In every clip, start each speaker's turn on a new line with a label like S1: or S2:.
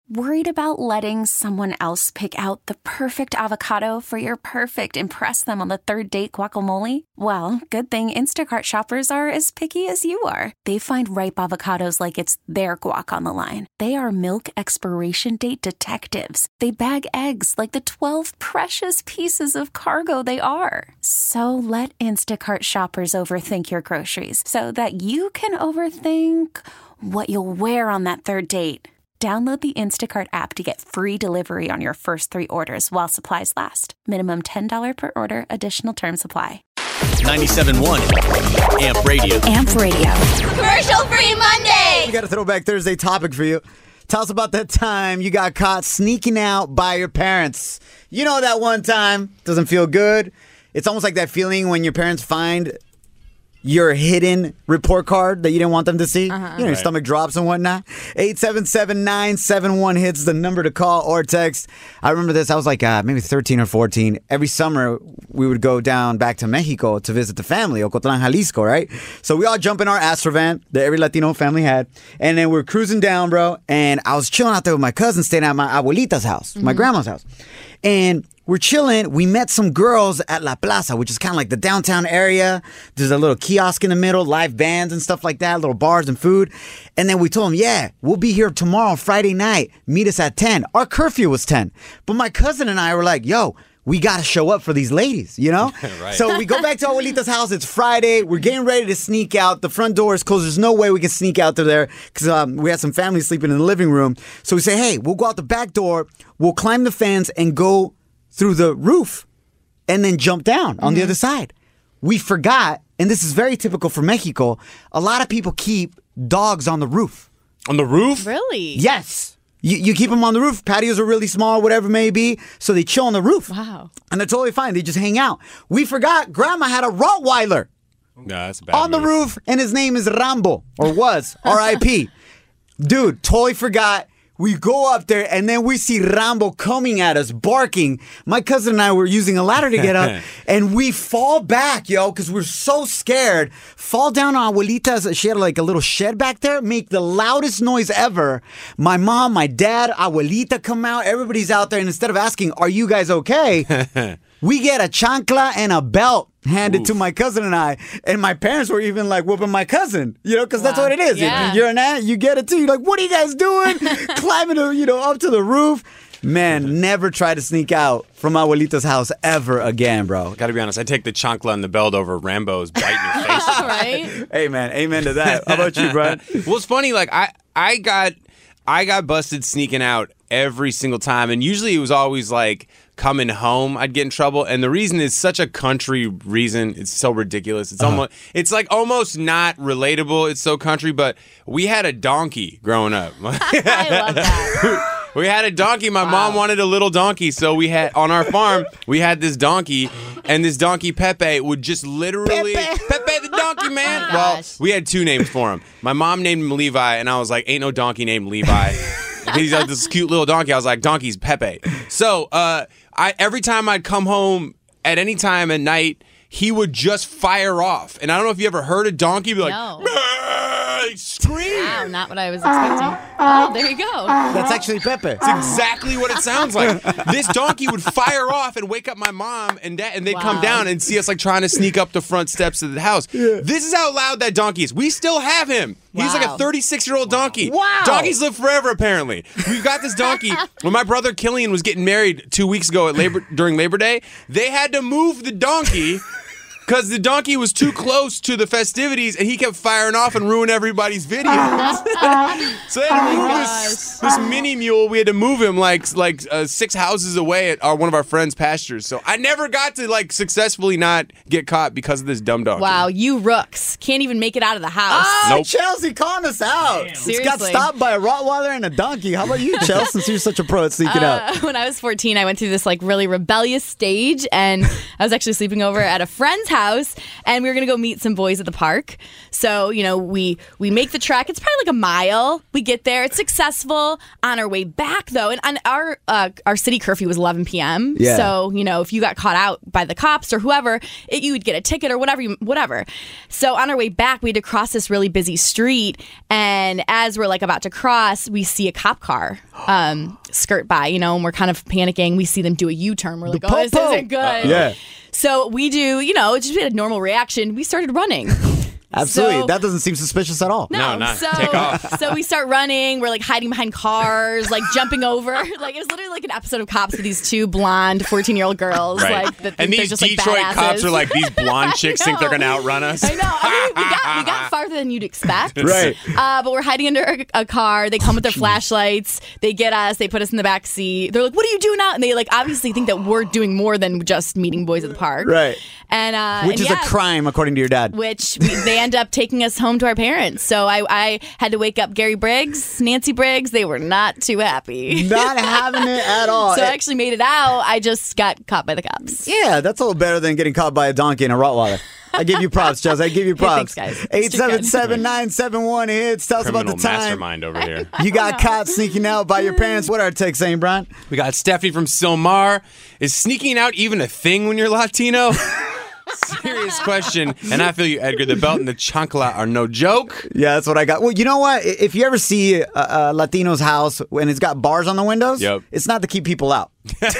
S1: Worried about letting someone else pick out the perfect avocado for your perfect impress them on the third date guacamole? Well, good thing Instacart shoppers are as picky as you are. They find ripe avocados like it's their guac on the line. They are milk expiration date detectives. They bag eggs like the 12 precious pieces of cargo they are. So let Instacart shoppers overthink your groceries so that you can overthink what you'll wear on that third date. Download the Instacart app to get free delivery on your first 3 orders while supplies last. Minimum $10 per order. Additional terms apply.
S2: 97.1 AMP Radio.
S1: AMP Radio.
S3: Commercial-free Monday.
S4: We got a Throwback Thursday topic for you. Tell us about that time you got caught sneaking out by your parents. You know that one time. Doesn't feel good. It's almost like that feeling when your parents find your hidden report card that you didn't want them to see. Your stomach drops and whatnot. 877-971-HITS, the number to call or text. I remember this. I was like maybe 13 or 14. Every summer, we would go down back to Mexico to visit the family, Ocotlan, Jalisco, right? So we all jump in our Astrovan that every Latino family had. And then we're cruising down, bro. And I was chilling out there with my cousin, staying at my abuelita's house, my grandma's house. And we're chilling. We met some girls at La Plaza, which is kind of like the downtown area. There's a little kiosk in the middle, live bands and stuff like that, little bars and food. And then we told them, yeah, we'll be here tomorrow, Friday night. Meet us at 10. Our curfew was 10. But my cousin and I were like, yo, we got to show up for these ladies, you know?
S2: Right.
S4: So we go back to Abuelita's house. It's Friday. We're getting ready to sneak out. The front door is closed. There's no way we can sneak out to there because we had some family sleeping in the living room. So we say, hey, we'll go out the back door. We'll climb the fence and go through the roof and then jump down on the other side. We forgot, and this is very typical for Mexico, a lot of people keep dogs on the roof.
S2: On the roof?
S3: Really?
S4: Yes. You keep them on the roof. Patios are really small, whatever it may be. So they chill on the roof.
S3: Wow.
S4: And they're totally fine. They just hang out. We forgot Grandma had a Rottweiler
S2: No, that's a bad
S4: on the
S2: move.
S4: roof, and his name is Rambo, or was, R.I.P. Dude, totally forgot. We go up there, and then we see Rambo coming at us, barking. My cousin and I were using a ladder to get up, and we fall back, yo, because we're so scared. Fall down on Abuelita's. She had like a little shed back there, make the loudest noise ever. My mom, my dad, Abuelita come out. Everybody's out there, and instead of asking, are you guys okay? We get a chancla and a belt handed to my cousin and I. And my parents were even like whooping my cousin, you know, because that's what it is.
S3: Yeah.
S4: If you're an aunt, you get it too. You're like, what are you guys doing? Climbing, up to the roof. Man, never try to sneak out from Abuelita's house ever again, bro.
S2: Gotta be honest, I take the chancla and the belt over Rambo's biting your face.
S3: Right?
S4: Hey, man, amen to that. How about you, Brian?
S2: Well, it's funny, like, I got busted sneaking out every single time, and usually it was always like coming home I'd get in trouble, and the reason is such a country reason. It's so ridiculous. It's almost not relatable. It's so country, but we had a donkey growing up.
S3: I love that.
S2: We had a donkey. My mom wanted a little donkey, so we had on our farm. We had this donkey, and this donkey Pepe would just literally Pepe the donkey, man. Well, we had 2 names for him. My mom named him Levi, and I was like, ain't no donkey named Levi. He's like this cute little donkey. I was like, donkey's Pepe. So every time I'd come home at any time at night, he would just fire off. And I don't know if you ever heard a donkey be like,
S3: No.
S2: scream.
S3: Wow, not what I was expecting. Oh, there you go.
S4: That's actually Pepe.
S2: It's exactly what it sounds like. This donkey would fire off and wake up my mom and dad, and they'd come down and see us like trying to sneak up the front steps of the house. This is how loud that donkey is. We still have him. He's like a 36-year-old donkey.
S4: Wow.
S2: Donkeys live forever, apparently. We've got this donkey. When my brother Killian was getting married 2 weeks ago during Labor Day, they had to move the donkey because the donkey was too close to the festivities, and he kept firing off and ruining everybody's videos. So they had to move this mini mule. We had to move him like 6 houses away at one of our friends' pastures. So I never got to like successfully not get caught because of this dumb donkey.
S3: Wow, you rooks. Can't even make it out of the house.
S4: Oh,
S2: Nope.
S4: Chelsea, calling us out. It's got
S3: Seriously.
S4: stopped by a Rottweiler and a donkey. How about you, Chelsea, since you're such a pro at sneaking out?
S3: When I was 14, I went through this like really rebellious stage, and I was actually sleeping over at a friend's house. house, and we were gonna go meet some boys at the park. So we make the trek. It's probably like a mile. We get there. It's successful. On our way back though, and on our city curfew was 11 p.m.
S4: Yeah.
S3: So if you got caught out by the cops or whoever, you would get a ticket or whatever. So on our way back, we had to cross this really busy street, and as we're like about to cross, we see a cop car skirt by, and we're kind of panicking. We see them do a U-turn. We're like, oh, this isn't good.
S4: Yeah.
S3: So we do, just a normal reaction. We started running.
S4: Absolutely.
S3: So-
S4: that doesn't seem suspicious at all.
S2: No, not.
S3: So,
S2: Take off.
S3: So we start running. We're like hiding behind cars, like jumping over. Like it was literally like an episode of Cops with these two blonde 14-year-old girls.
S2: Right.
S3: Like that
S2: And
S3: they're
S2: these
S3: just, like,
S2: Detroit
S3: badasses.
S2: cops are like, these blonde chicks think they're going to outrun us.
S3: I know. I mean, we got farther than you'd expect.
S4: Right.
S3: But we're hiding under a car. They come with their flashlights. They get us. They put us in the back seat. They're like, "What are you doing now?" And they like obviously think that we're doing more than just meeting boys at the park.
S4: Right.
S3: And
S4: Which is a crime, according to your dad.
S3: They end up taking us home to our parents. So I had to wake up Gary Briggs, Nancy Briggs. They were not too happy.
S4: Not having it at all.
S3: So I actually made it out. I just got caught by the cops.
S4: Yeah, that's a little better than getting caught by a donkey and a Rottweiler. I give you props, Chelsea. I give you props.
S3: Thanks, guys.
S4: 877-971-HITS. Tell us about
S2: Criminal
S4: the time
S2: mastermind over here.
S4: you got caught sneaking out by your parents. What are our texts saying, Brian?
S2: We got Stephanie from Silmar. Is sneaking out even a thing when you're Latino? Serious question. And I feel you, Edgar. The belt and the chancla are no joke.
S4: Yeah, that's what I got. Well, you know what? If you ever see a Latino's house and it's got bars on the windows,
S2: Yep.
S4: it's not to keep people out.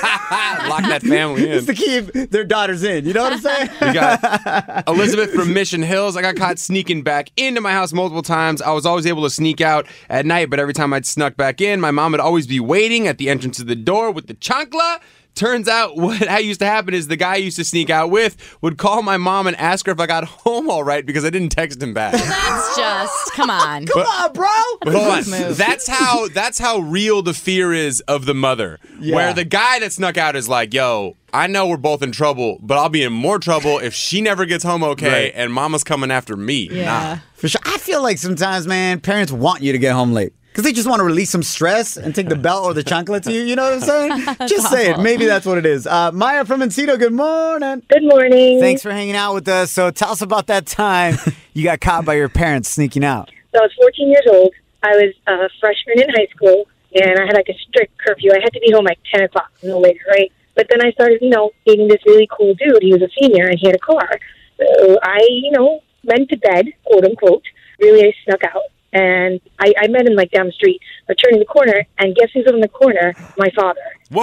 S2: Lock that family in.
S4: It's to keep their daughters in. You know what I'm saying?
S2: We got Elizabeth from Mission Hills. I got caught sneaking back into my house multiple times. I was always able to sneak out at night, but every time I'd snuck back in, my mom would always be waiting at the entrance of the door with the chancla. Turns out what used to happen is the guy I used to sneak out with would call my mom and ask her if I got home all right because I didn't text him back.
S3: That's just come on.
S4: Come on, bro.
S2: But hold on.
S3: Move.
S2: That's how real the fear is of the mother.
S4: Yeah.
S2: Where the guy that snuck out is like, yo, I know we're both in trouble, but I'll be in more trouble if she never gets home okay
S4: Right.
S2: and mama's coming after me.
S3: Yeah.
S4: For sure. I feel like sometimes, man, parents want you to get home late. Because they just want to release some stress and take the belt or the chancla to you. You know what I'm saying? Just say it. Maybe that's what it is. Maya from Encino, good morning.
S5: Good morning.
S4: Thanks for hanging out with us. So tell us about that time you got caught by your parents sneaking out.
S5: So I was 14 years old. I was a freshman in high school, and I had like a strict curfew. I had to be home like 10 o'clock, no later, right? But then I started, dating this really cool dude. He was a senior, and he had a car. So I, went to bed, quote unquote. Really, I snuck out. And I met him like down the street. I turned the corner, and guess who's in the corner? My father.
S2: Whoa!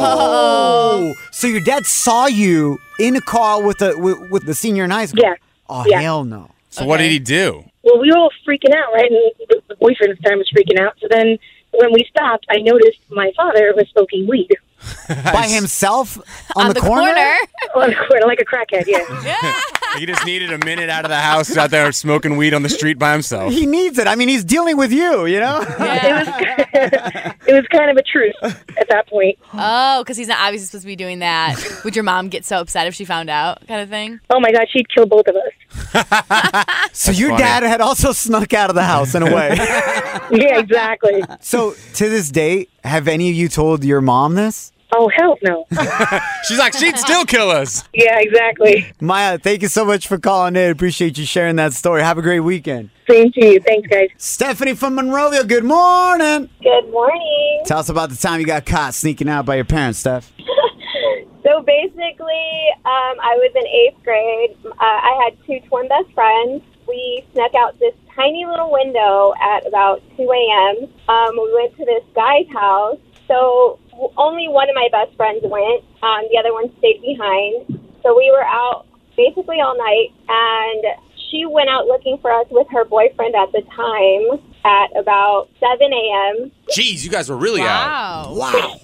S4: Oh, so your dad saw you in a car with the senior in high school?
S5: Yeah.
S4: Oh,
S5: Yeah.
S4: hell no.
S2: So what did he do?
S5: Well, we were all freaking out, right? And the boyfriend at the time was freaking out. So then when we stopped, I noticed my father was smoking weed
S4: By himself on,
S3: On the corner.
S5: on the corner, like a crackhead, yeah.
S2: He just needed a minute out of the house. He's out there smoking weed on the street by himself.
S4: He needs it. I mean, he's dealing with you, you know?
S5: It was kind of a truce at that point.
S3: Oh, because he's not obviously supposed to be doing that. Would your mom get so upset if she found out, kind of thing?
S5: Oh my God, she'd kill both of us.
S4: So your
S2: funny.
S4: dad had also snuck out of the house in a way.
S5: Yeah, exactly.
S4: So to this day, have any of you told your mom this?
S5: Oh, hell no.
S2: She's like, she'd still kill us.
S5: Yeah, exactly.
S4: Maya, thank you so much for calling in. Appreciate you sharing that story. Have a great weekend.
S5: Same to you. Thanks, guys.
S4: Stephanie from Monrovia, good morning.
S6: Good morning.
S4: Tell us about the time you got caught sneaking out by your parents, Steph.
S6: So basically, I was in 8th grade. I had two twin best friends. We snuck out this tiny little window at about 2 a.m. We went to this guy's house. So only one of my best friends went. The other one stayed behind. So we were out basically all night, and she went out looking for us with her boyfriend at the time at about 7 a.m.
S2: Jeez, you guys were really out.
S4: Wow.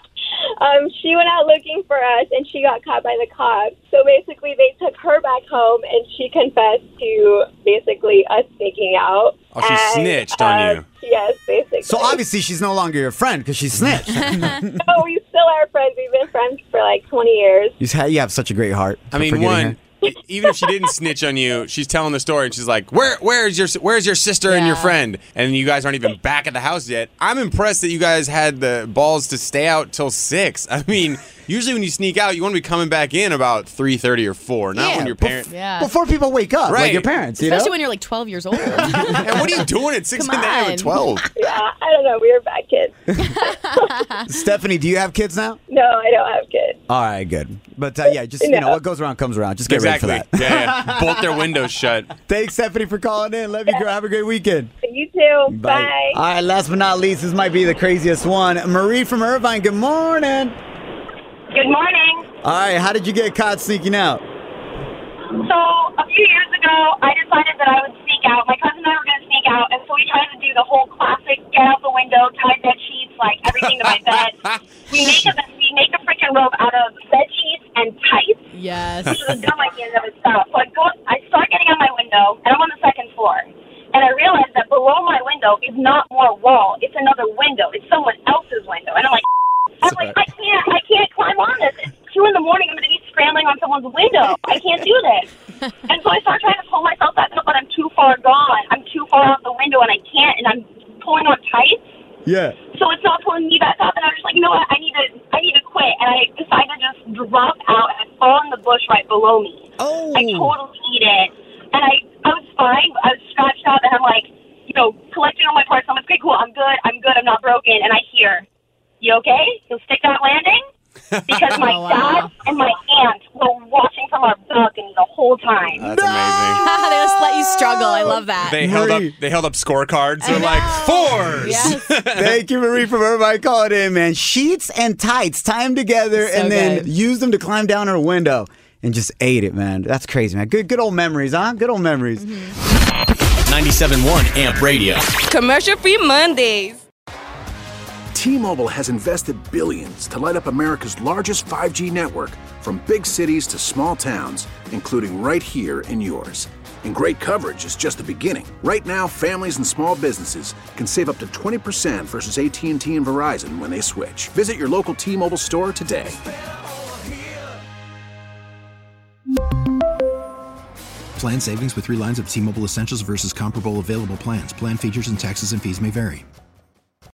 S6: She went out looking for us, and she got caught by the cops. So basically, they took her back home, and she confessed to basically us sneaking out.
S2: Oh, she snitched on you.
S6: Yes, basically.
S4: So obviously she's no longer your friend because she snitched.
S6: Oh, we still are friends. We've been friends for like 20 years.
S4: You have such a great heart.
S2: I mean,
S4: forgiving her.
S2: even if she didn't snitch on you, she's telling the story and she's like, where's your sister and your
S3: Yeah.
S2: friend? And you guys aren't even back at the house yet. I'm impressed that you guys had the balls to stay out till 6. I mean, usually when you sneak out, you want to be coming back in about 3:30 or 4, not when your parents.
S3: Yeah.
S4: Before people wake up,
S2: Right.
S4: like your parents, you
S3: Especially
S4: know?
S3: when you're like 12 years old.
S2: And what are you doing at 6
S3: Come
S2: a.m.
S3: on.
S2: at 12?
S6: Yeah, I don't know. We were bad kids.
S4: Stephanie, do you have kids now?
S6: No, I don't have kids.
S4: All right, good. But yeah, just, you know, what goes around comes around. Just get
S2: Exactly.
S4: ready for that.
S2: Yeah. Bolt their windows shut.
S4: Thanks, Stephanie, for calling in. Love you, girl. Have a great weekend.
S6: You too. Bye.
S4: All right, last but not least, this might be the craziest one. Marie from Irvine, good morning.
S7: Good morning.
S4: All right, how did you get caught sneaking out?
S7: So a few years ago, I decided that I would sneak out. My cousin and I were going to sneak out, and so we tried to do the whole classic get out the window, tie bed sheets, like everything to my bed. We make a freaking robe out of bed sheets and tights.
S3: Yes.
S7: Which is a dumb idea in and of itself. So I start getting out my window, and I'm on the second floor. And I realized that below my window is not more wall. It's another window. It's someone else's window. And I'm like, I can't climb on this. It's 2 a.m. I'm going to be scrambling on someone's window. I can't do this. And so I start trying to pull myself back up, but I'm too far gone. I'm too far out the window, and I can't. And I'm pulling on tights.
S4: Yeah.
S7: So it's not pulling me back up, and I'm just like, you know what? I need to quit. And I decided to just drop out and fall in the bush right below me.
S4: Oh.
S7: I totally eat it. And I was fine. I was scratched up, and I'm like, collecting all my parts. I'm like, okay, cool. I'm good. I'm not broken. And I hear, you okay? You'll stick that landing? Because my dad and my aunt were watching from our balcony the whole time.
S2: That's amazing.
S3: They just let you struggle. I love that.
S2: They held up scorecards. They're like 4s.
S3: Yes.
S4: Thank you, Marie, from Irvine. Call it in, man. Sheets and tights, tie them together,
S3: So
S4: and then
S3: good.
S4: use them to climb down her window. And just ate it, man. That's crazy, man. Good old memories, huh? Good old memories.
S8: 97.1 AMP Radio.
S9: Commercial-free Mondays.
S10: T-Mobile has invested billions to light up America's largest 5G network, from big cities to small towns, including right here in yours. And great coverage is just the beginning. Right now, families and small businesses can save up to 20% versus AT&T and Verizon when they switch. Visit your local T-Mobile store today.
S11: Plan savings with 3 lines of T-Mobile Essentials versus comparable available plans. Plan features and taxes and fees may vary.